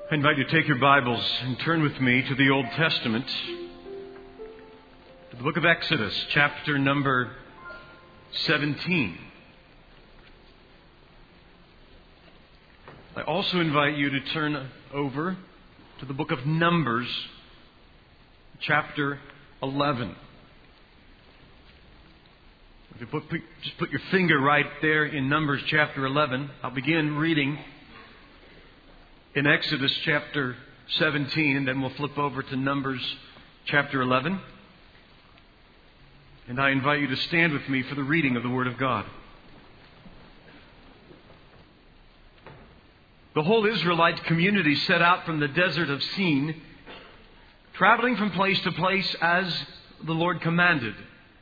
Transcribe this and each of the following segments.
I invite you to take your Bibles and turn with me to the Old Testament, to the book of Exodus, chapter number 17. I also invite you to turn over to the book of Numbers, chapter 11. If you just put your finger right there in Numbers chapter 11, I'll begin reading in Exodus chapter 17, and then we'll flip over to Numbers chapter 11. And I invite you to stand with me for the reading of the Word of God. The whole Israelite community set out from the desert of Sin, traveling from place to place as the Lord commanded.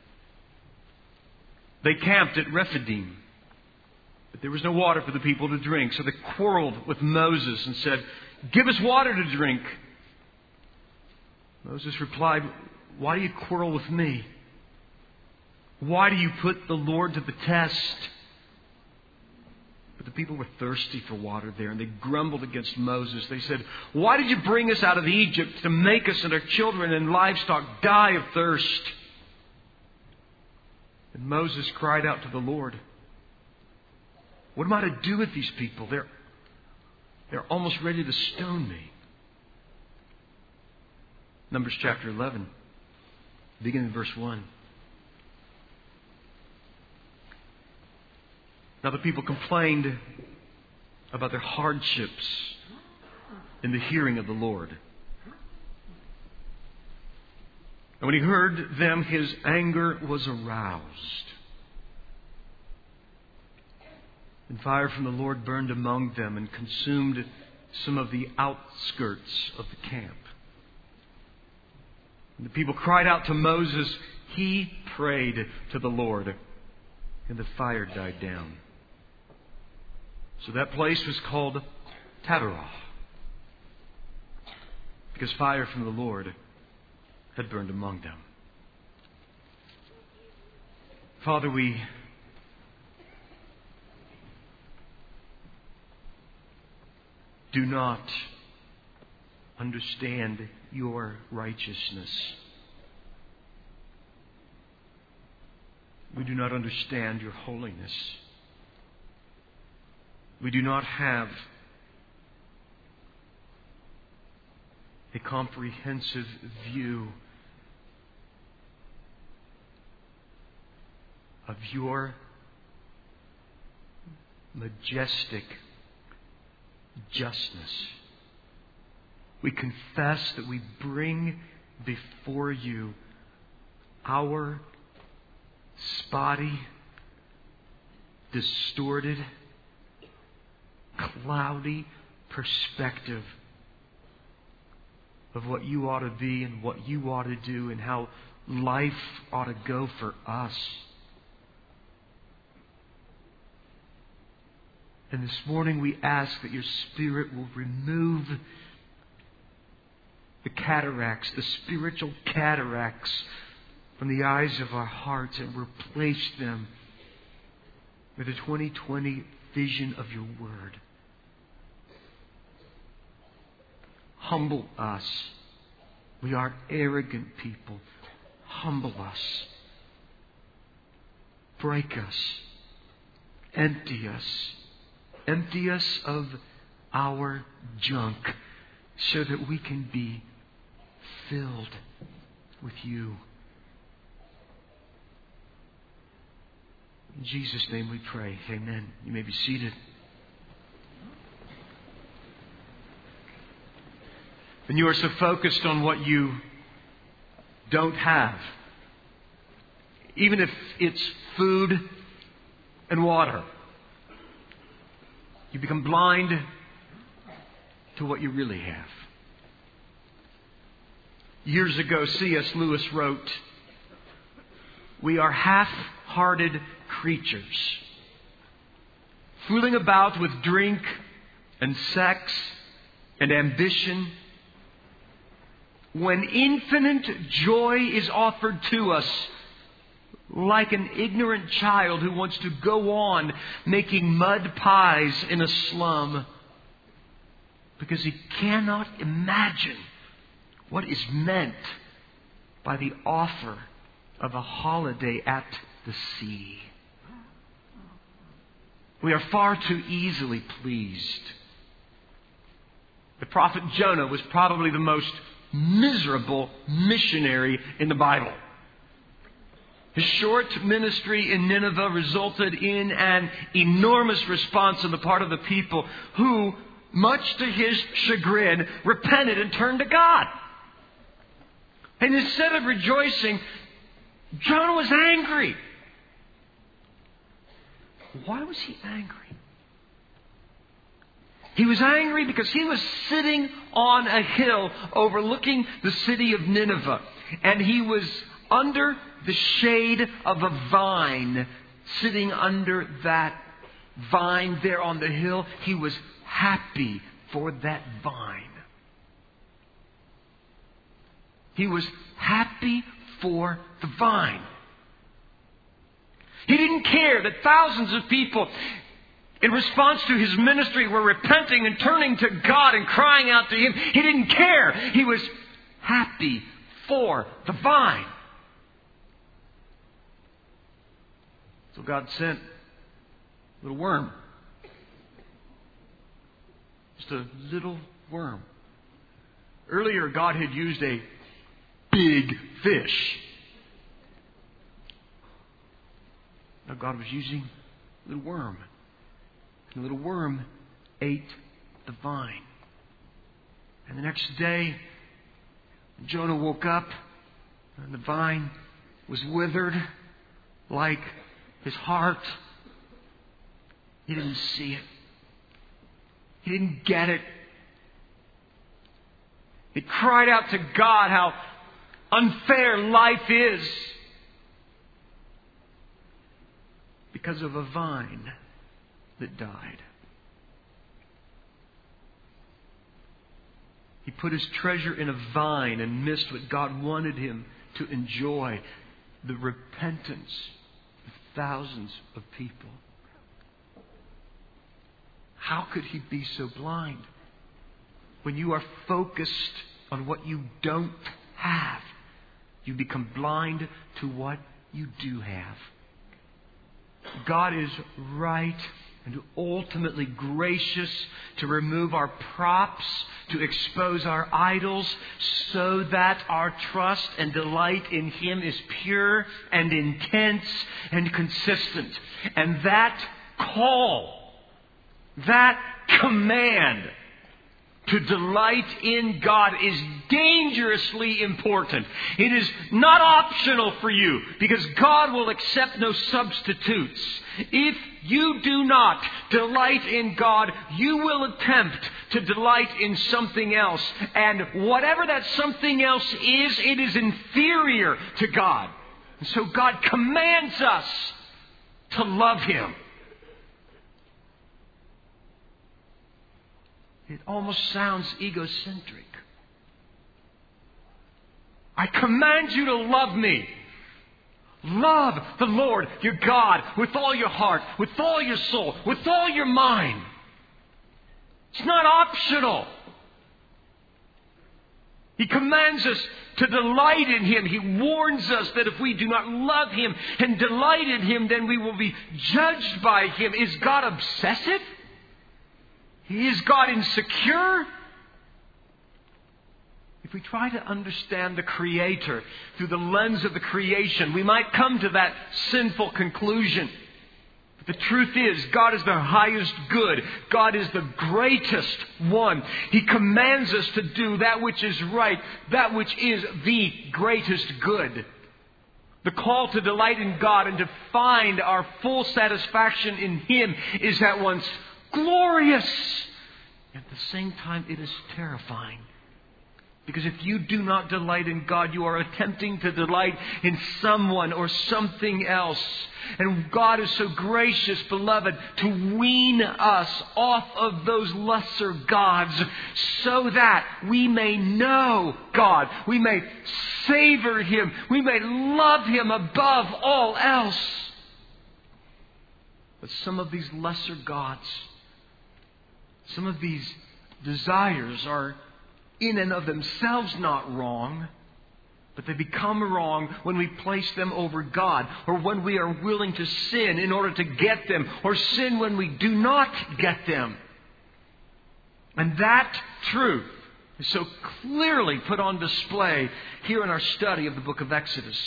They camped at Rephidim, but there was no water for the people to drink. So they quarreled with Moses and said, "Give us water to drink." Moses replied, "Why do you quarrel with me? Why do you put the Lord to the test?" But the people were thirsty for water there, and they grumbled against Moses. They said, "Why did you bring us out of Egypt to make us and our children and livestock die of thirst?" And Moses cried out to the Lord, "What am I to do with these people? They're almost ready to stone me." Numbers chapter 11, beginning in verse 1. Now the people complained about their hardships in the hearing of the Lord. And when he heard them, his anger was aroused. And fire from the Lord burned among them and consumed some of the outskirts of the camp. And the people cried out to Moses. He prayed to the Lord, and the fire died down. So that place was called Taberah, because fire from the Lord had burned among them. Father, we do not understand your righteousness. We do not understand your holiness. We do not have a comprehensive view of your majestic justness. We confess that we bring before you our spotty, distorted, cloudy perspective of what you ought to be and what you ought to do and how life ought to go for us. And this morning we ask that your Spirit will remove the cataracts, the spiritual cataracts from the eyes of our hearts and replace them with a 2020 vision of your Word. Humble us. We are arrogant people. Humble us. Break us. Empty us. Empty us of our junk so that we can be filled with you. In Jesus' name we pray. Amen. You may be seated. And you are so focused on what you don't have, even if it's food and water, you become blind to what you really have. Years ago, C.S. Lewis wrote, "We are half-hearted creatures, fooling about with drink and sex and ambition, when infinite joy is offered to us, like an ignorant child who wants to go on making mud pies in a slum. because he cannot imagine what is meant by the offer of a holiday at the sea. We are far too easily pleased. The prophet Jonah was probably the most miserable missionary in the Bible. His short ministry in Nineveh resulted in an enormous response on the part of the people who, much to his chagrin, repented and turned to God. And instead of rejoicing, Jonah was angry. Why was he angry? He was angry because he was sitting on a hill overlooking the city of Nineveh. And he was under the shade of a vine. Sitting under that vine there on the hill, he was happy for that vine. He was happy for the vine. He didn't care that thousands of people, in response to his ministry, were repenting and turning to God and crying out to Him. He didn't care. He was happy for the vine. So God sent a little worm. Just a little worm. Earlier, God had used a big fish. Now God was using a little worm. And the little worm ate the vine. And the next day, Jonah woke up and the vine was withered like his heart. He didn't see it. He didn't get it. He cried out to God how unfair life is because of a vine that died. He put his treasure in a vine and missed what God wanted him to enjoy, the repentance of thousands of people. How could he be so blind? When you are focused on what you don't have, you become blind to what you do have. God is right and ultimately gracious to remove our props, to expose our idols, so that our trust and delight in Him is pure and intense and consistent. And that call, that command to delight in God is dangerously important. It is not optional for you, because God will accept no substitutes. If you do not delight in God, you will attempt to delight in something else. And whatever that something else is, it is inferior to God. And so God commands us to love Him. It almost sounds egocentric. I command you to love me. Love the Lord your God with all your heart, with all your soul, with all your mind. It's not optional. He commands us to delight in Him. He warns us that if we do not love Him and delight in Him, then we will be judged by Him. Is God obsessive? Is God insecure? If we try to understand the Creator through the lens of the creation, we might come to that sinful conclusion. But the truth is, God is the highest good. God is the greatest one. He commands us to do that which is right, that which is the greatest good. The call to delight in God and to find our full satisfaction in Him is at once glorious. At the same time, it is terrifying. Because if you do not delight in God, you are attempting to delight in someone or something else. And God is so gracious, beloved, to wean us off of those lesser gods so that we may know God. We may savor Him. We may love Him above all else. But some of these lesser gods, some of these desires are in and of themselves not wrong, but they become wrong when we place them over God, or when we are willing to sin in order to get them, or sin when we do not get them. And that truth is so clearly put on display here in our study of the book of Exodus.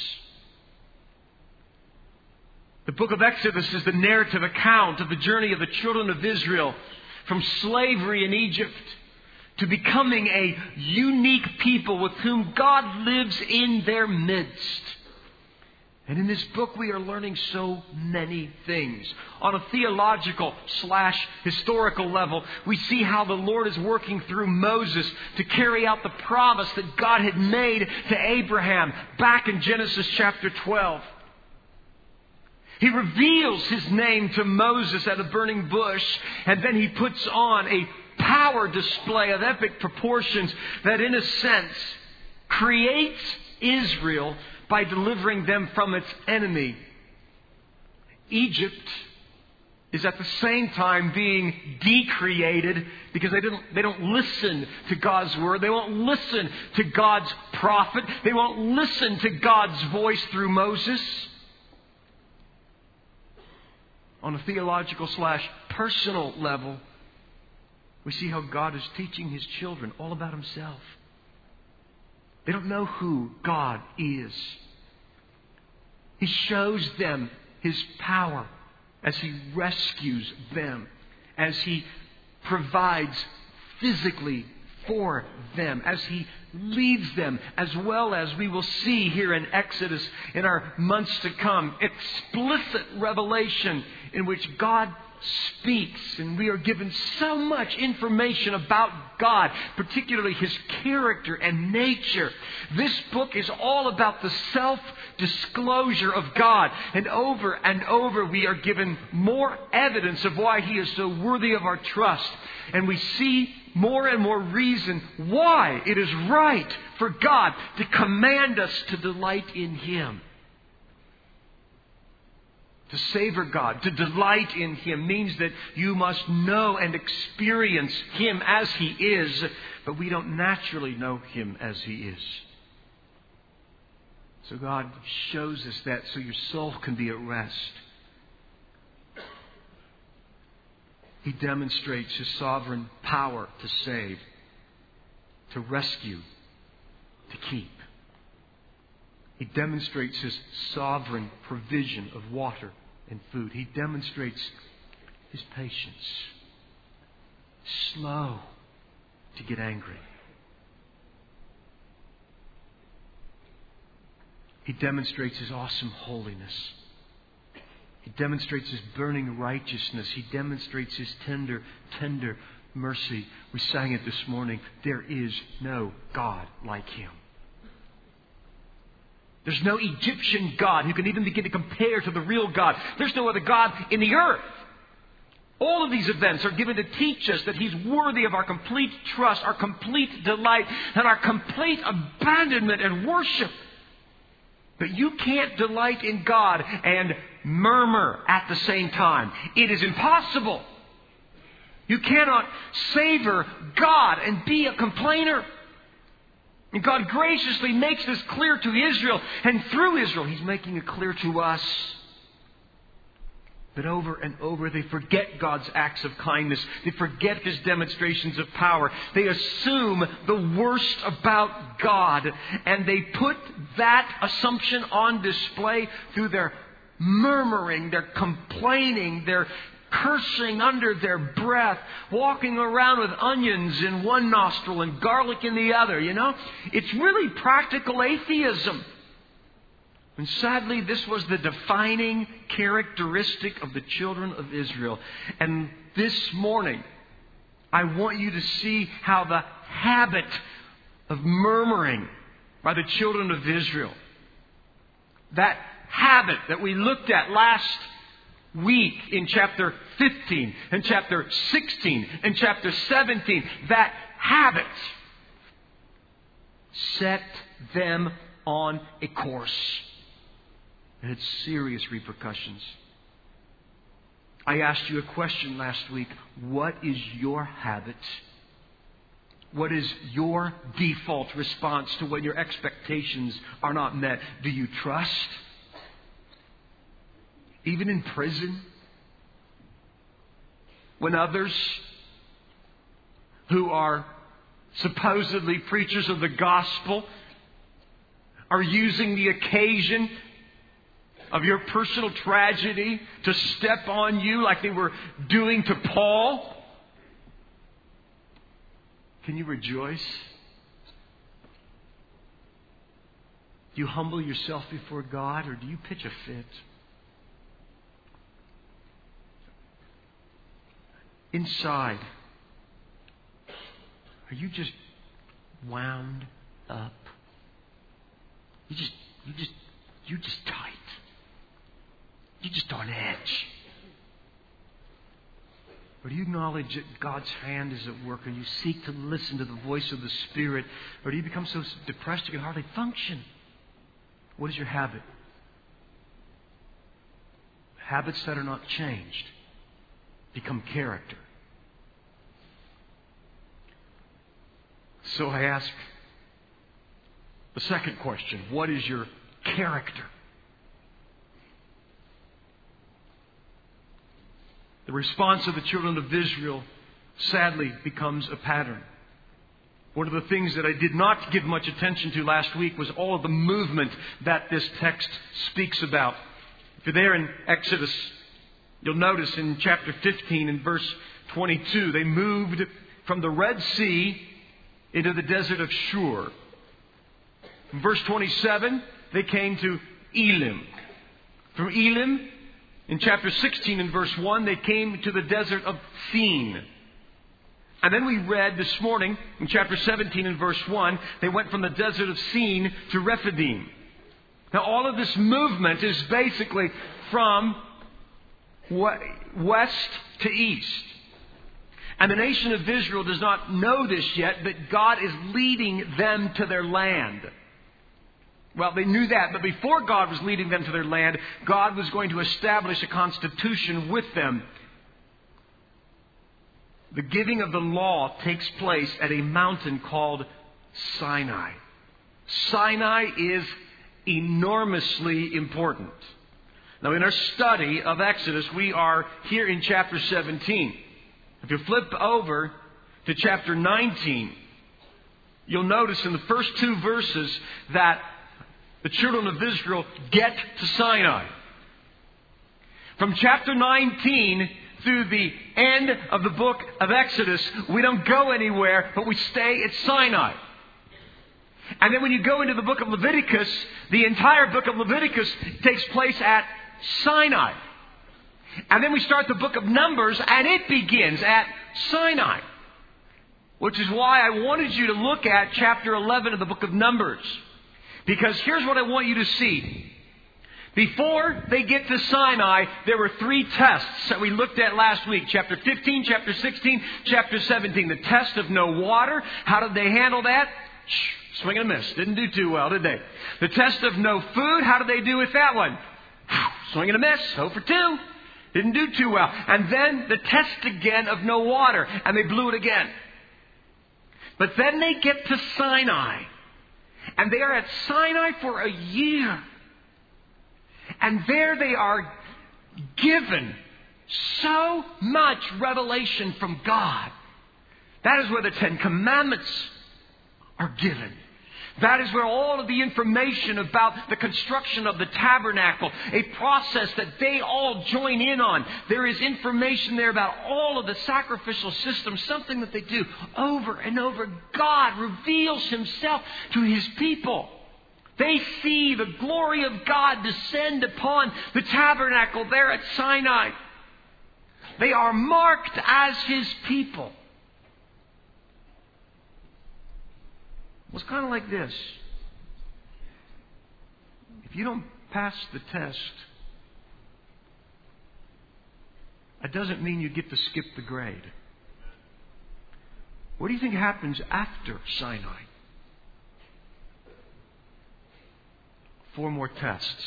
The book of Exodus is the narrative account of the journey of the children of Israel from slavery in Egypt to becoming a unique people with whom God lives in their midst. And in this book we are learning so many things. On a theological/historical level, we see how the Lord is working through Moses to carry out the promise that God had made to Abraham back in Genesis chapter 12. He reveals His name to Moses at a burning bush, and then He puts on a power display of epic proportions that, in a sense, creates Israel by delivering them from its enemy. Egypt is at the same time being decreated because they don't listen to God's word. They won't listen to God's prophet. They won't listen to God's voice through Moses. On a theological/personal level, we see how God is teaching His children all about Himself. They don't know who God is. He shows them His power as He rescues them, as He provides physically for them, as He leads them, as well as we will see here in Exodus in our months to come, explicit revelation in which God speaks, and we are given so much information about God, particularly His character and nature. This book is all about the self-disclosure of God, and over we are given more evidence of why He is so worthy of our trust, and we see more and more reason why it is right for God to command us to delight in Him. To savor God, to delight in Him, means that you must know and experience Him as He is, but we don't naturally know Him as He is. So God shows us that so your soul can be at rest. He demonstrates His sovereign power to save, to rescue, to keep. He demonstrates His sovereign provision of water and food. He demonstrates His patience. Slow to get angry. He demonstrates His awesome holiness. He demonstrates His burning righteousness. He demonstrates His tender mercy. We sang it this morning. There is no God like Him. There's no Egyptian God who can even begin to compare to the real God. There's no other God in the earth. All of these events are given to teach us that He's worthy of our complete trust, our complete delight, and our complete abandonment and worship. But you can't delight in God and murmur at the same time. It is impossible. You cannot savor God and be a complainer. And God graciously makes this clear to Israel, and through Israel He's making it clear to us. But over and over they forget God's acts of kindness. They forget His demonstrations of power. They assume the worst about God, and they put that assumption on display through their murmuring, their complaining, their cursing under their breath, walking around with onions in one nostril and garlic in the other. You know, it's really practical atheism. And sadly, this was the defining characteristic of the children of Israel. And this morning, I want you to see how the habit of murmuring by the children of Israel, that habit that we looked at last week in chapter 15 and chapter 16 and chapter 17, that habit set them on a course. It had serious repercussions. I asked you a question last week. What is your habit What is your default response to when your expectations are not met? Do you trust? Even in prison? When others who are supposedly preachers of the gospel are using the occasion of your personal tragedy to step on you like they were doing to Paul, can you rejoice? Do you humble yourself before God, or do you pitch a fit? Inside, are you just wound up? You just tight. You're just on edge. Or do you acknowledge that God's hand is at work, or you seek to listen to the voice of the Spirit? Or do you become so depressed you can hardly function? What is your habit? Habits that are not changed become character. So I ask the second question. What is your character? The response of the children of Israel sadly becomes a pattern. One of the things that I did not give much attention to last week was all of the movement that this text speaks about. If you're there in Exodus, you'll notice in chapter 15 and verse 22, they moved from the Red Sea into the desert of Shur. In verse 27, they came to Elim. From Elim, in chapter 16 and verse 1, they came to the desert of Sin. And then we read this morning, in chapter 17 and verse 1, they went from the desert of Sin to Rephidim. Now all of this movement is basically from west to east. And the nation of Israel does not know this yet, but God is leading them to their land. Well, they knew that, but before God was leading them to their land, God was going to establish a constitution with them. The giving of the law takes place at a mountain called Sinai. Sinai is enormously important. Now, in our study of Exodus, we are here in chapter 17. If you flip over to chapter 19, you'll notice in the first two verses that the children of Israel get to Sinai. From chapter 19 through the end of the book of Exodus, we don't go anywhere, but we stay at Sinai. And then when you go into the book of Leviticus, the entire book of Leviticus takes place at Sinai. And then we start the book of Numbers, and it begins at Sinai. Which is why I wanted you to look at chapter 11 of the book of Numbers. Because here's what I want you to see. Before they get to Sinai, there were three tests that we looked at last week. Chapter 15, chapter 16, chapter 17. The test of no water. How did they handle that? Swing and a miss. Didn't do too well, did they? The test of no food. How did they do with that one? Swing and a miss. 0 for 2. Didn't do too well. And then the test again of no water. And they blew it again. But then they get to Sinai. And they are at Sinai for a year. And there they are given so much revelation from God. That is where the Ten Commandments are given. That is where all of the information about the construction of the tabernacle, a process that they all join in on. There is information there about all of the sacrificial systems, something that they do over and over. God reveals Himself to His people. They see the glory of God descend upon the tabernacle there at Sinai. They are marked as His people. It's kind of like this. If you don't pass the test, that doesn't mean you get to skip the grade. What do you think happens after Sinai? 4 more tests.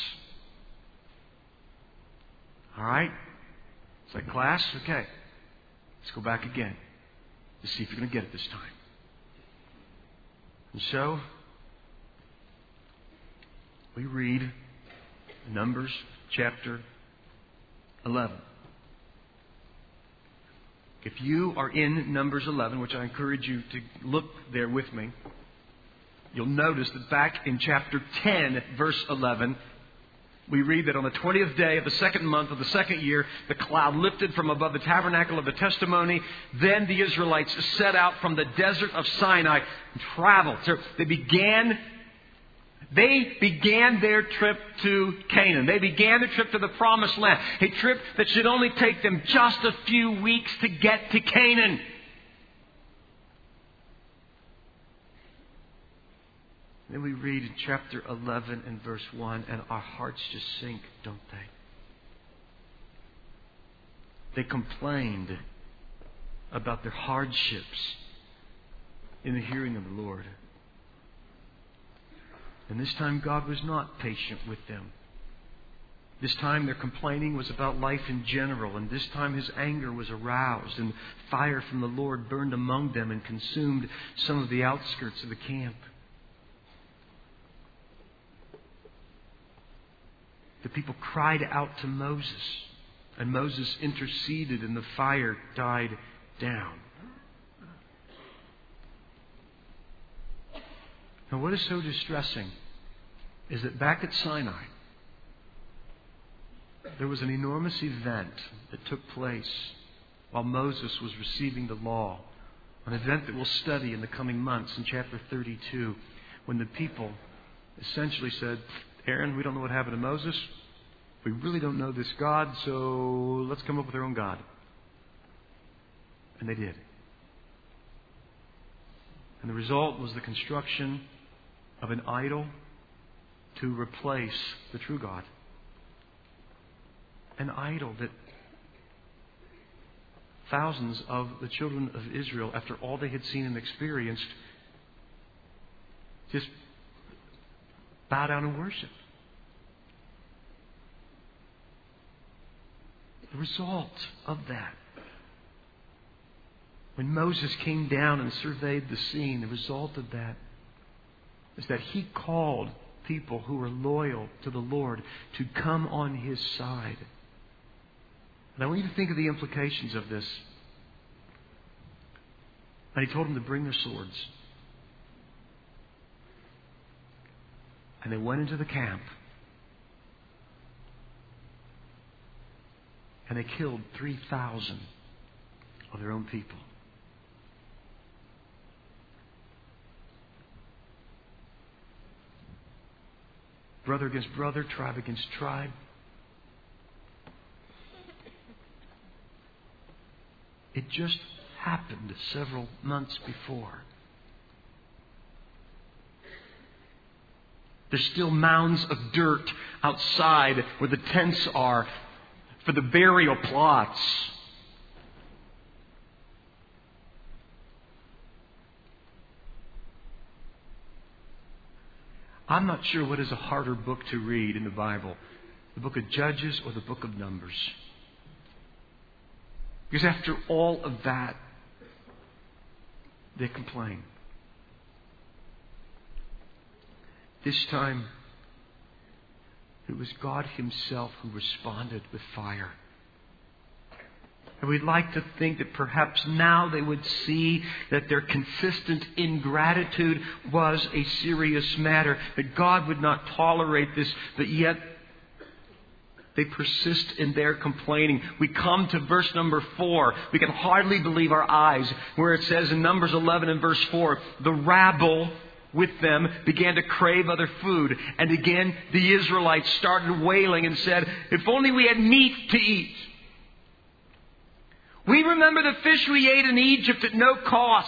All right? It's like, class, okay. Let's go back again to see if you're going to get it this time. And so, we read Numbers chapter 11. If you are in Numbers 11, which I encourage you to look there with me, you'll notice that back in chapter 10, at verse 11, we read that on the 20th day of the second month of the second year, the cloud lifted from above the tabernacle of the testimony. Then the Israelites set out from the desert of Sinai and traveled. So they began their trip to Canaan. They began the trip to the Promised Land. A trip that should only take them just a few weeks to get to Canaan. Then we read in chapter 11 and verse 1, and our hearts just sink, don't they? They complained about their hardships in the hearing of the Lord. And this time God was not patient with them. This time their complaining was about life in general. And this time His anger was aroused. And fire from the Lord burned among them and consumed some of the outskirts of the camp. The people cried out to Moses. And Moses interceded and the fire died down. Now, what is so distressing is that back at Sinai, there was an enormous event that took place while Moses was receiving the law. An event that we'll study in the coming months in chapter 32, when the people essentially said, Aaron, we don't know what happened to Moses. We really don't know this God, so let's come up with our own God. And they did. And the result was the construction of an idol to replace the true God. An idol that thousands of the children of Israel, after all they had seen and experienced, just bow down and worship. The result of that, when Moses came down and surveyed the scene, the result of that is that he called people who were loyal to the Lord to come on His side. And I want you to think of the implications of this. And He told them to bring their swords. And they went into the camp. And they killed 3,000 of their own people. Brother against brother, tribe against tribe. It just happened several months before. There's still mounds of dirt outside where the tents are for the burial plots. I'm not sure what is a harder book to read in the Bible, the book of Judges or the book of Numbers. Because after all of that, they complain. This time, it was God Himself who responded with fire. And we'd like to think that perhaps now they would see that their consistent ingratitude was a serious matter, that God would not tolerate this, but yet they persist in their complaining. We come to verse number 4. We can hardly believe our eyes, where it says in Numbers 11 and verse 4, the rabble with them began to crave other food. And again, the Israelites started wailing and said, if only we had meat to eat. We remember the fish we ate in Egypt at no cost.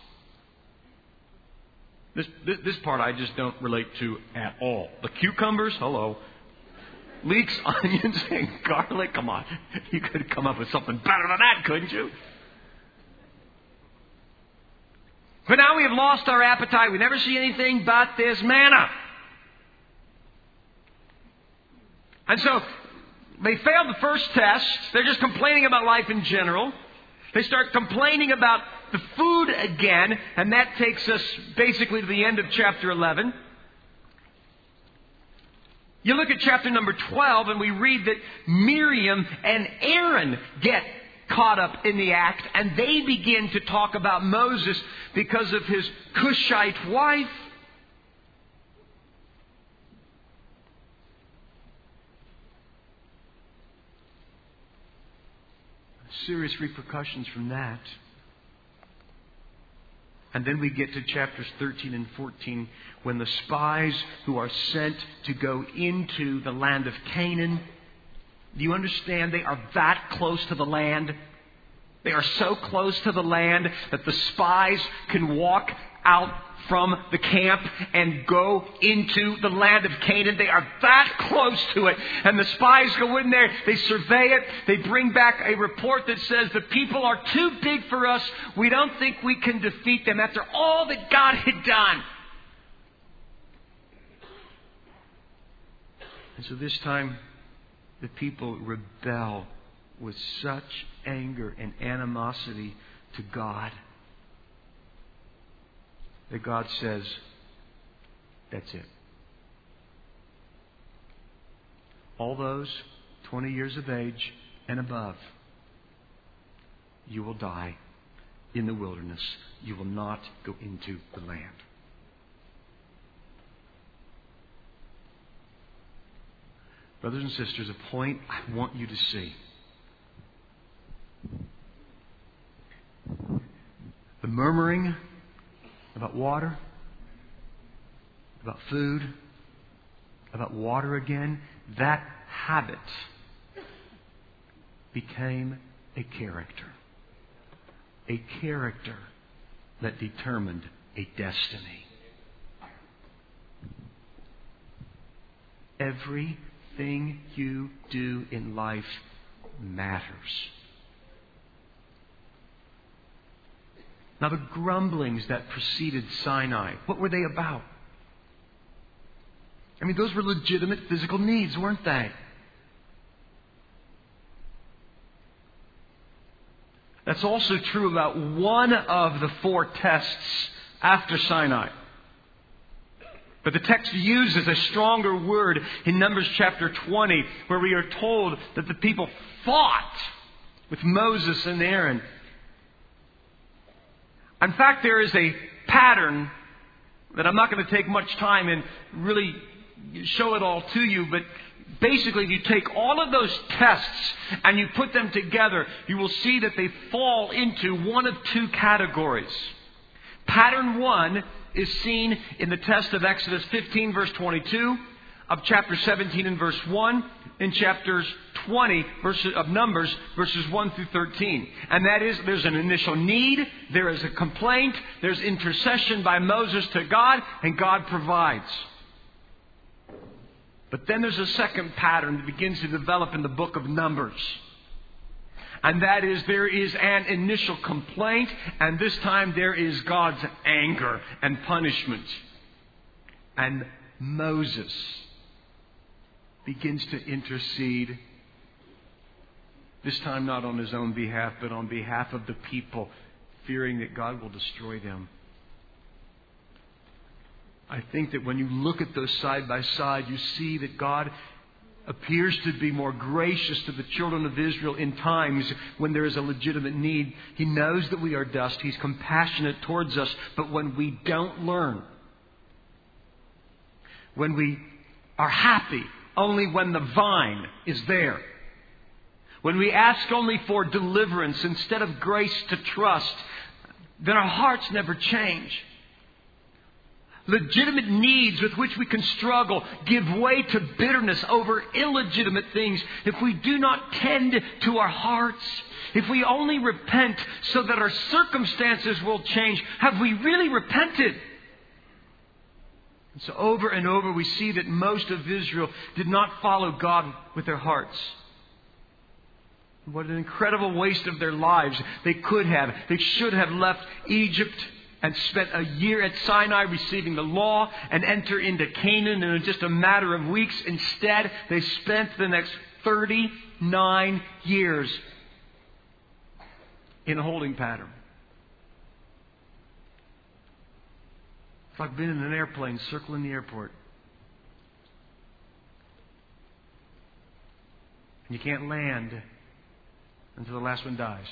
This part I just don't relate to at all. The cucumbers, hello. Leeks, onions, and garlic. Come on. You could come up with something better than that, couldn't you? But now we have lost our appetite. We never see anything but this manna. And so they failed the first test. They're just complaining about life in general. They start complaining about the food again, and that takes us basically to the end of chapter 11. You look at chapter number 12, and we read that Miriam and Aaron get caught up in the act, and they begin to talk about Moses because of his Cushite wife. Serious repercussions from that. And then we get to chapters 13 and 14 when the spies who are sent to go into the land of Canaan, do you understand they are that close to the land? They are so close to the land that the spies can walk out from the camp and go into the land of Canaan. They are that close to it. And the spies go in there, they survey it, they bring back a report that says the people are too big for us. We don't think we can defeat them after all that God had done. And so this time the people rebel with such anger and animosity to God that God says, that's it. All those 20 years of age and above, you will die in the wilderness. You will not go into the land. Brothers and sisters, a point I want you to see. The murmuring about water, about food, about water again, that habit became a character. A character that determined a destiny. Everything you do in life matters. Now, the grumblings that preceded Sinai, what were they about? I mean, those were legitimate physical needs, weren't they? That's also true about one of the 4 tests after Sinai. But the text uses a stronger word in Numbers chapter 20, where we are told that the people fought with Moses and Aaron. In fact, there is a pattern that I'm not going to take much time and really show it all to you, but basically if you take all of those tests and you put them together, you will see that they fall into one of 2 categories. Pattern 1 is seen in the test of Exodus 15 verse 22, of chapter 17 and verse 1, in chapters 20 of Numbers verses 1 through 13. And that is, there's an initial need, there is a complaint, there's intercession by Moses to God, and God provides. But then there's a second pattern that begins to develop in the book of Numbers. And that is, there is an initial complaint, and this time there is God's anger and punishment. And Moses begins to intercede, this time not on his own behalf, but on behalf of the people, fearing that God will destroy them. I think that when you look at those side by side, you see that God appears to be more gracious to the children of Israel in times when there is a legitimate need. He knows that we are dust. He's compassionate towards us. But when we don't learn, when we are happy only when the vine is there, when we ask only for deliverance instead of grace to trust, then our hearts never change. Legitimate needs with which we can struggle give way to bitterness over illegitimate things if we do not tend to our hearts. If we only repent so that our circumstances will change, have we really repented? And so over and over we see that most of Israel did not follow God with their hearts. What an incredible waste of their lives. They could have, they should have left Egypt and spent a year at Sinai receiving the law and enter into Canaan in just a matter of weeks. Instead, they spent the next 39 years in a holding pattern. like being in an airplane circling the airport. And you can't land until the last one dies.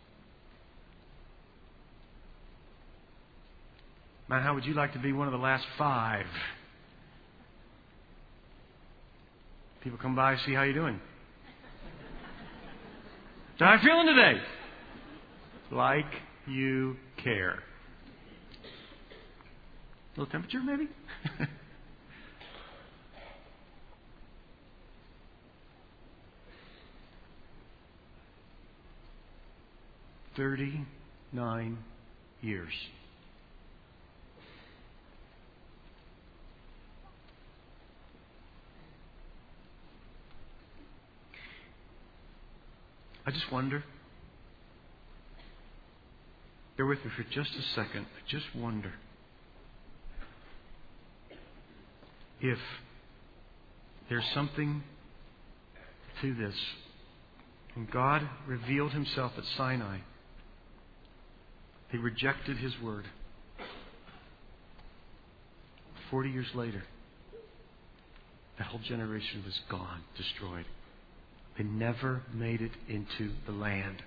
Man, how would you like to be one of the last 5? People come by, see how you're doing. So how are you feeling today? Like you care. A little temperature, maybe? 39 years. I just wonder, bear with me for just a second, I just wonder if there's something to this. When God revealed Himself at Sinai, He rejected His word. 40 years later, that whole generation was gone, destroyed. They never made it into the land.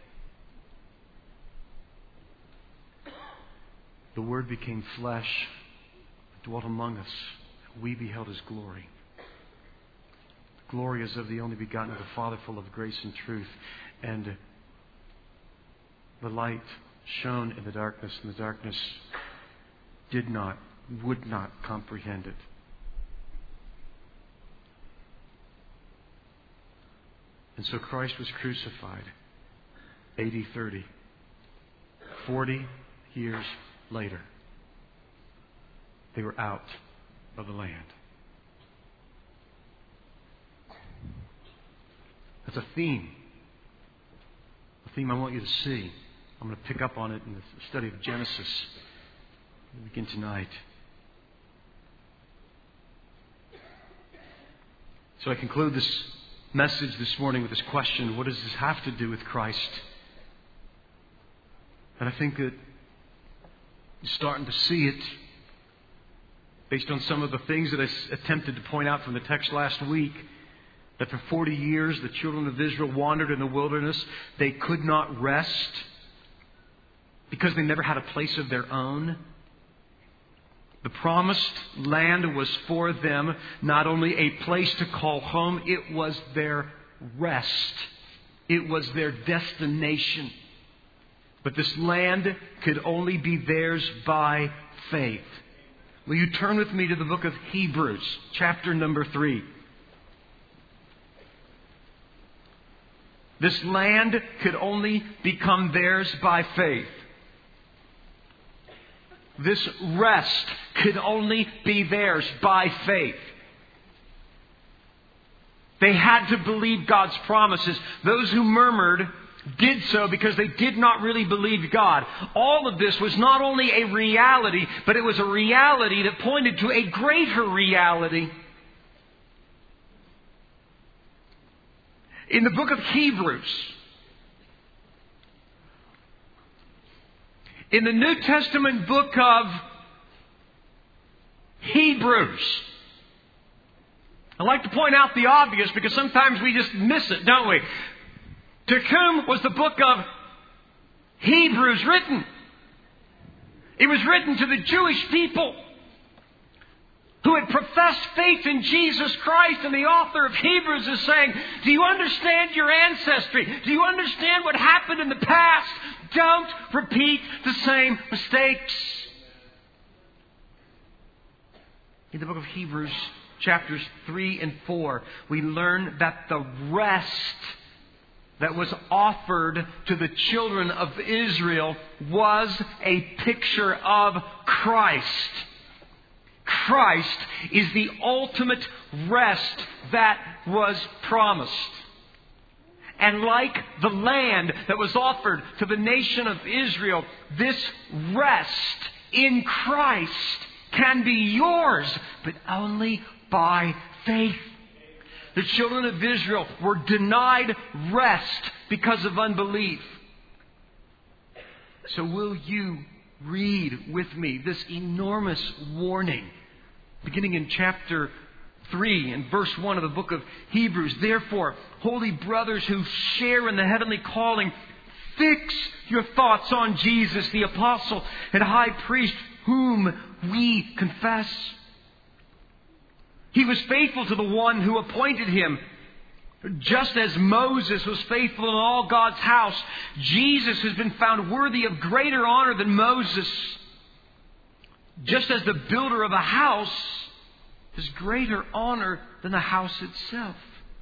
The Word became flesh, dwelt among us. We beheld His glory. The glory is of the only begotten of the Father, full of grace and truth. And the light shone in the darkness, and the darkness would not comprehend it. And so Christ was crucified, AD 30. 40 years later, they were out of the land. That's a theme. A theme I want you to see. I'm going to pick up on it in the study of Genesis. We begin tonight. So I conclude this message this morning with this question: what does this have to do with Christ? And I think that you're starting to see it based on some of the things that I attempted to point out from the text last week. That for 40 years the children of Israel wandered in the wilderness. They could not rest because they never had a place of their own. The promised land was for them not only a place to call home, it was their rest. It was their destination. But this land could only be theirs by faith. Will you turn with me to the book of Hebrews, chapter number 3. This land could only become theirs by faith. This rest could only be theirs by faith. They had to believe God's promises. Those who murmured did so because they did not really believe God. All of this was not only a reality, but it was a reality that pointed to a greater reality. In the book of Hebrews, in the New Testament book of Hebrews, I like to point out the obvious because sometimes we just miss it, don't we? To whom was the book of Hebrews written? It was written to the Jewish people who had professed faith in Jesus Christ. And the author of Hebrews is saying, do you understand your ancestry? Do you understand what happened in the past? Don't repeat the same mistakes. In the book of Hebrews, chapters 3 and 4, we learn that the rest that was offered to the children of Israel was a picture of Christ. Christ is the ultimate rest that was promised. And like the land that was offered to the nation of Israel, this rest in Christ can be yours, but only by faith. The children of Israel were denied rest because of unbelief. So will you read with me this enormous warning, beginning in chapter 3 and verse 1 of the book of Hebrews. Therefore, holy brothers who share in the heavenly calling, fix your thoughts on Jesus, the apostle and high priest, whom we confess. He was faithful to the one who appointed him. Just as Moses was faithful in all God's house, Jesus has been found worthy of greater honor than Moses. Just as the builder of a house has greater honor than the house itself.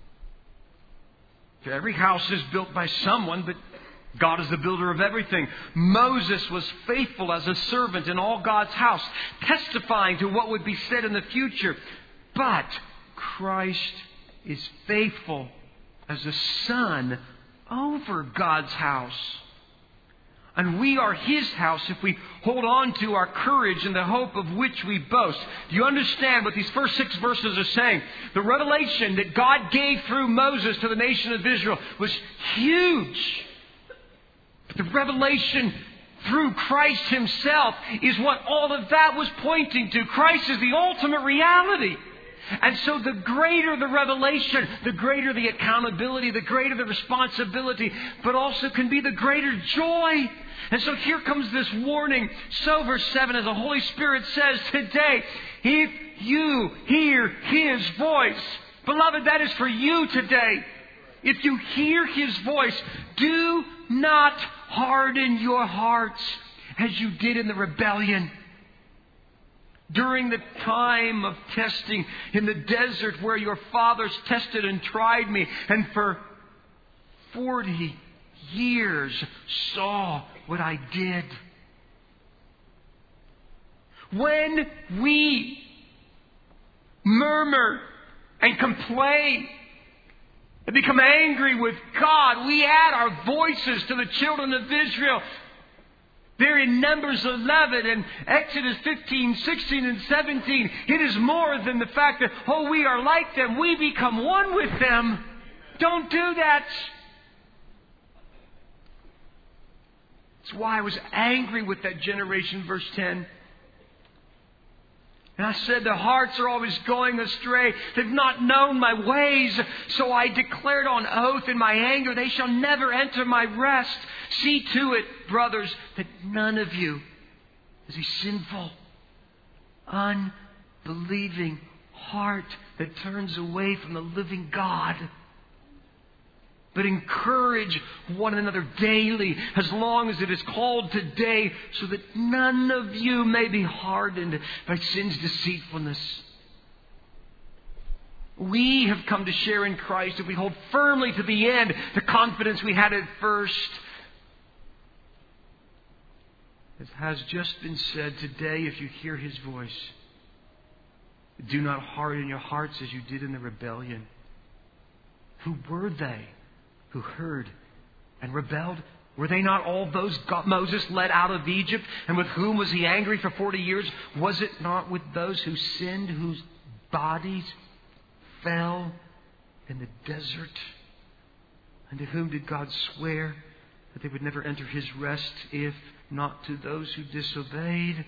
Every house is built by someone, but God is the builder of everything. Moses was faithful as a servant in all God's house, testifying to what would be said in the future. But Christ is faithful as a son over God's house. And we are His house if we hold on to our courage and the hope of which we boast. Do you understand what these first 6 verses are saying? The revelation that God gave through Moses to the nation of Israel was huge. But the revelation through Christ Himself is what all of that was pointing to. Christ is the ultimate reality. And so the greater the revelation, the greater the accountability, the greater the responsibility, but also can be the greater joy. And so here comes this warning. So verse 7, as the Holy Spirit says today, if you hear His voice, beloved, that is for you today. If you hear His voice, do not harden your hearts as you did in the rebellion. During the time of testing in the desert where your fathers tested and tried me, and for 40 years saw what I did. When we murmur and complain and become angry with God, we add our voices to the children of Israel. There in Numbers 11 and Exodus 15, 16 and 17, it is more than the fact that, oh, we are like them. We become one with them. Don't do that. That's why I was angry with that generation, verse 10. And I said, their hearts are always going astray. They've not known my ways. So I declared on oath in my anger, they shall never enter my rest. See to it, brothers, that none of you is a sinful, unbelieving heart that turns away from the living God. But encourage one another daily, as long as it is called today, so that none of you may be hardened by sin's deceitfulness. We have come to share in Christ if we hold firmly to the end the confidence we had at first. As has just been said today, if you hear His voice, do not harden your hearts as you did in the rebellion. Who were they who heard and rebelled? Were they not all those Moses led out of Egypt? And with whom was He angry for 40 years? Was it not with those who sinned, whose bodies fell in the desert? And to whom did God swear that they would never enter His rest, if not to those who disobeyed?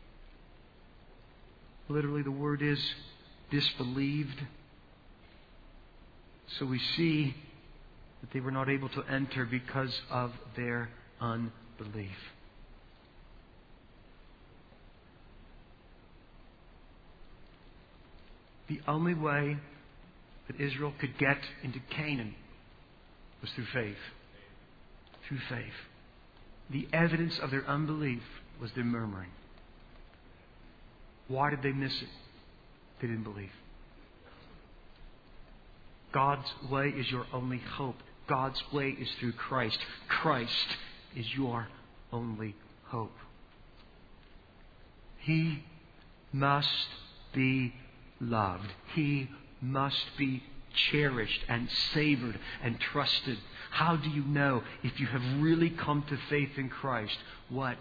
Literally, the word is disbelieved. So we see that they were not able to enter because of their unbelief. The only way that Israel could get into Canaan was through faith. Through faith. The evidence of their unbelief was their murmuring. Why did they miss it? They didn't believe. God's way is your only hope. God's way is through Christ. Christ is your only hope. He must be loved. He must be cherished and savored and trusted. How do you know if you have really come to faith in Christ? What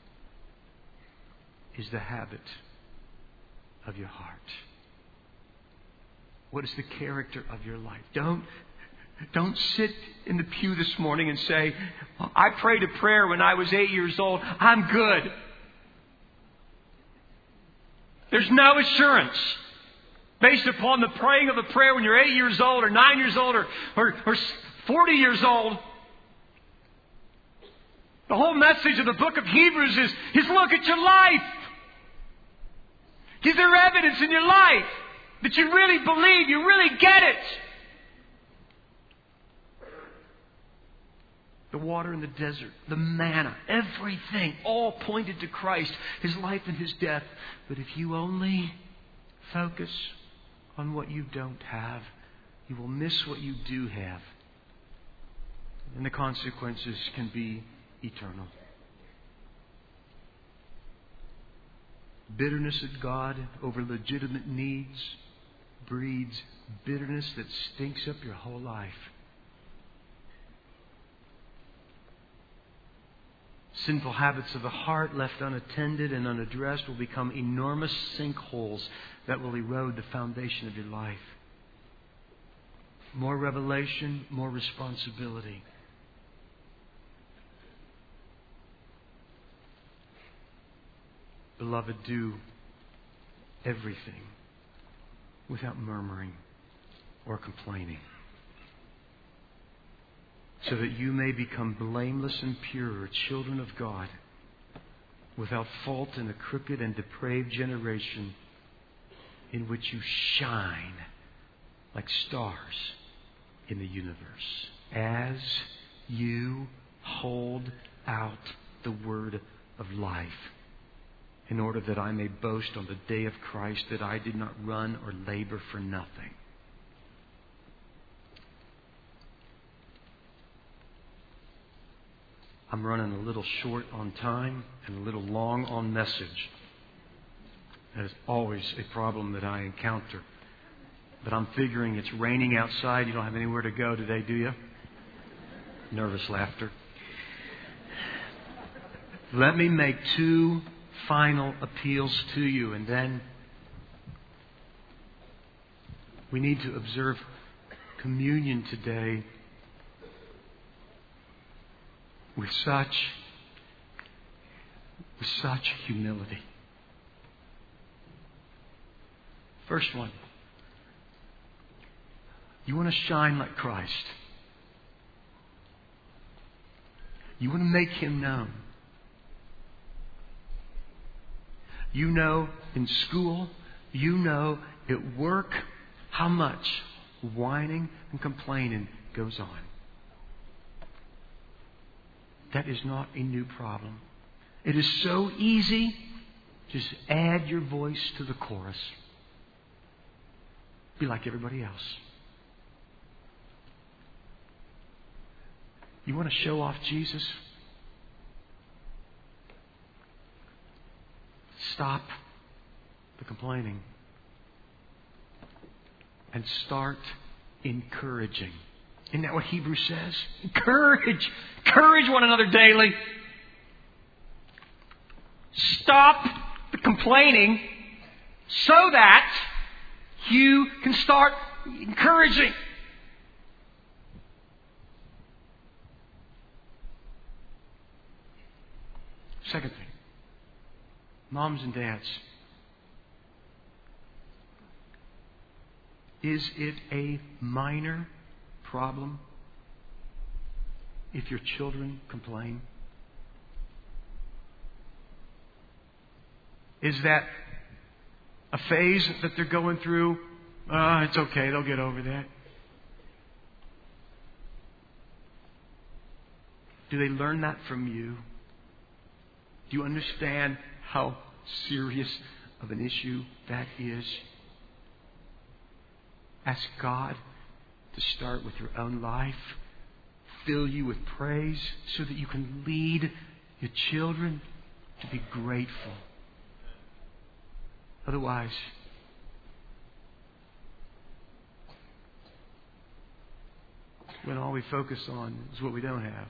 is the habit of your heart? What is the character of your life? Don't sit in the pew this morning and say, I prayed a prayer when I was 8 years old. I'm good. There's no assurance based upon the praying of a prayer when you're 8 years old or 9 years old or 40 years old. The whole message of the book of Hebrews is look at your life. Is there evidence in your life that you really believe, you really get it? The water in the desert, the manna, everything, all pointed to Christ, His life and His death. But if you only focus on what you don't have, you will miss what you do have. And the consequences can be eternal. Bitterness at God over legitimate needs breeds bitterness that stinks up your whole life. Sinful habits of the heart left unattended and unaddressed will become enormous sinkholes that will erode the foundation of your life. More revelation, more responsibility. Beloved, do everything without murmuring or complaining, so that you may become blameless and pure, children of God, without fault in a crooked and depraved generation in which you shine like stars in the universe, as you hold out the word of life, in order that I may boast on the day of Christ that I did not run or labor for nothing. I'm running a little short on time and a little long on message. That is always a problem that I encounter. But I'm figuring it's raining outside. You don't have anywhere to go today, do you? Nervous laughter. Let me make two final appeals to you, and then we need to observe communion today with such humility. First one, you want to shine like Christ. You want to make Him known. You know in school, you know at work, how much whining and complaining goes on. That is not a new problem. It is so easy. Just add your voice to the chorus. Be like everybody else. You want to show off Jesus? Stop the complaining and start encouraging. Isn't that what Hebrews says? Encourage. Encourage one another daily. Stop the complaining so that you can start encouraging. Second thing. Moms and dads. Is it a minor problem if your children complain? Is that a phase that they're going through? It's okay, they'll get over that. Do they learn that from you? Do you understand how serious of an issue that is? Ask God to start with your own life, fill you with praise so that you can lead your children to be grateful. Otherwise, when all we focus on is what we don't have,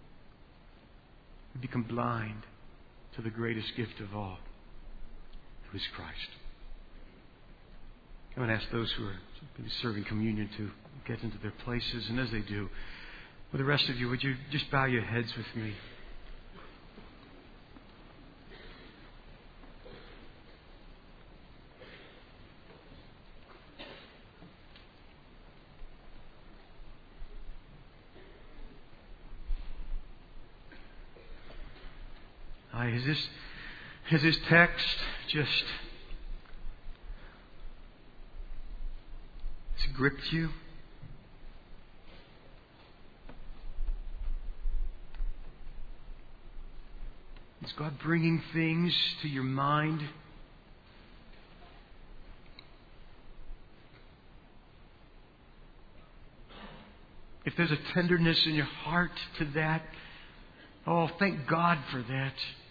we become blind to the greatest gift of all, who is Christ. I'm going to ask those who are going to be serving communion to get into their places. And as they do, with the rest of you, would you just bow your heads with me? Has this text just has it gripped you? Is God bringing things to your mind? If there's a tenderness in your heart to that, oh, thank God for that.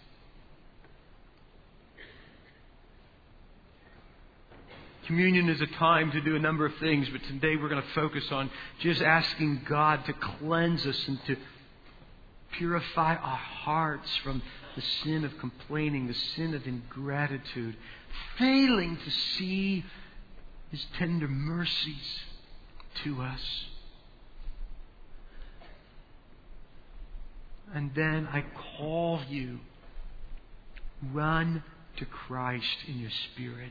Communion is a time to do a number of things, but today we're going to focus on just asking God to cleanse us and to purify our hearts from the sin of complaining, the sin of ingratitude, failing to see His tender mercies to us. And then I call you, run to Christ in your spirit.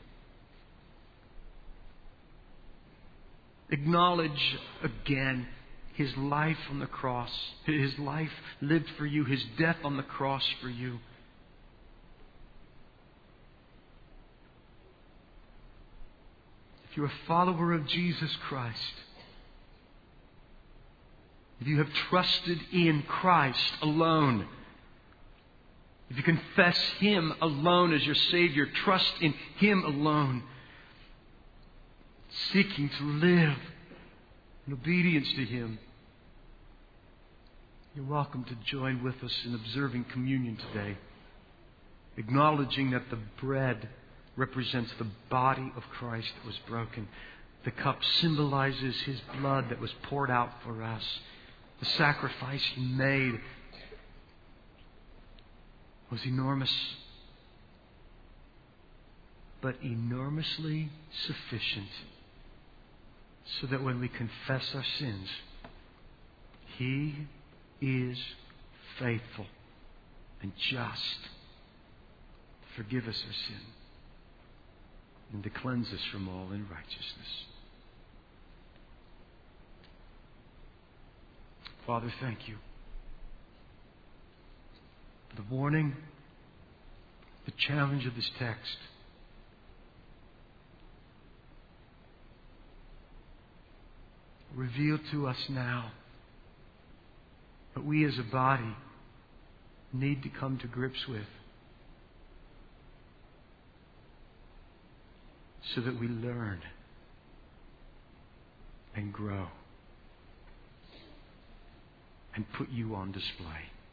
Acknowledge again His life on the cross. His life lived for you. His death on the cross for you. If you're a follower of Jesus Christ, if you have trusted in Christ alone, if you confess Him alone as your Savior, trust in Him alone, seeking to live in obedience to Him, you're welcome to join with us in observing communion today, acknowledging that the bread represents the body of Christ that was broken. The cup symbolizes His blood that was poured out for us. The sacrifice He made was enormous, but enormously sufficient, so that when we confess our sins, He is faithful and just to forgive us our sin and to cleanse us from all unrighteousness. Father, thank You for the warning, the challenge of this text. Reveal to us now what we as a body need to come to grips with, so that we learn and grow and put You on display.